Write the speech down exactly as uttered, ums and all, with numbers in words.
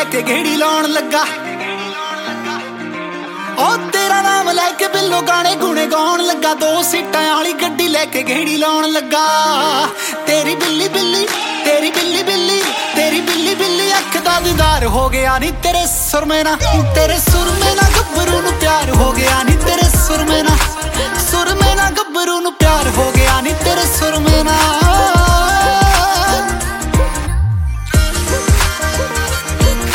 के घेड़ी लाउण लगा। ओ तेरा नाम लैके बिल्लो गाने गुणे गाउण लगा। दो सीटां वाली गड्डी लैके घेड़ी लाउण लगा। तेरी बिल्ली बिल्ली तेरी बिल्ली बिल्ली तेरी बिल्ली बिल्ली अख दा दीदार हो गया नी तेरे सुरमे ना। तेरे सुरमे ना गब्बरू नू प्यार हो गया नी तेरे सुरमे ना। सुरमे ना गब्बरू नू